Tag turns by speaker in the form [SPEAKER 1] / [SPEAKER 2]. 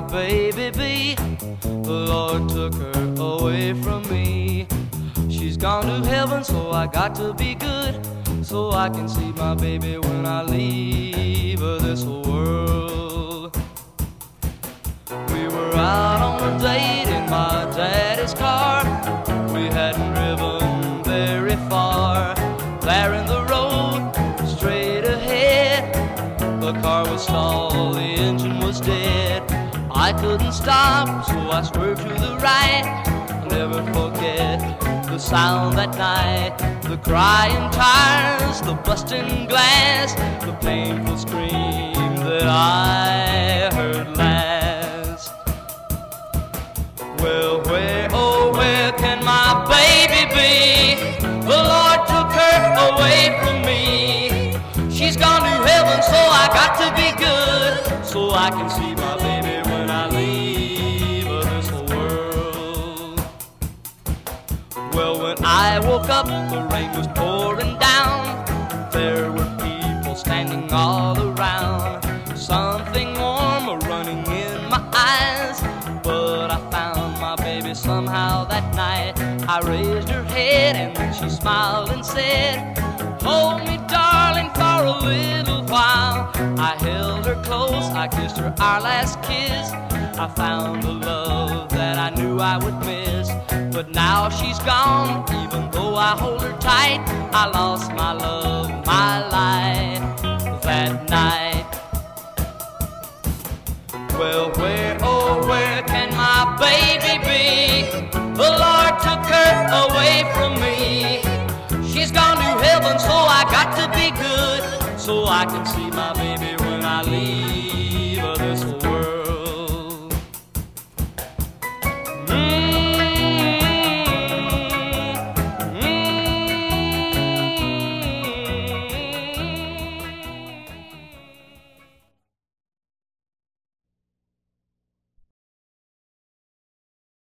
[SPEAKER 1] baby be? The Lord took her away from me. She's gone to heaven, so I got to be good, so I can see my baby when I leave this world. We were out on a date in my daddy's car. We hadn't driven very far. There in the road, straight ahead, the car was stalled, the engine was dead. I couldn't stop, so I swerved to the right. I'll never forget the sound that night, the crying tires, the busting glass, the painful scream that I heard last. Well, where, oh, where can my baby be? The Lord took her away from me. She's gone to heaven, so I got to be good, so I can see my baby when I leave this world. Well, when I woke up, the rain was pouring down. There were people standing all around. Something warm running in my eyes, but I found my baby somehow that night. I raised her head and then she smiled and said, "Hold me, darling, for a little while." I held her close, I kissed her our last kiss. I found a love that I knew I would miss. But now she's gone, even though I hold her tight. I lost my love, my life that night. Well, where, oh, where can my baby be? The Lord took her away from me. She's gone to heaven, so I got to be good, so I can see my baby when I leave